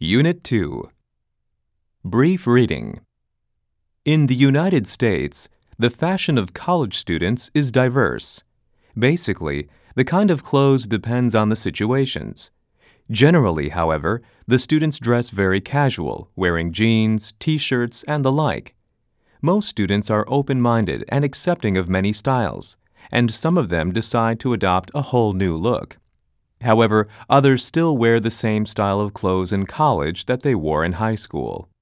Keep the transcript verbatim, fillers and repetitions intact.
Unit two. Brief Reading. In the United States, the fashion of college students is diverse. Basically, the kind of clothes depends on the situations. Generally, however, the students dress very casual, wearing jeans, t-shirts, and the like. Most students are open-minded and accepting of many styles, and some of them decide to adopt a whole new look. However, others still wear the same style of clothes in college that they wore in high school.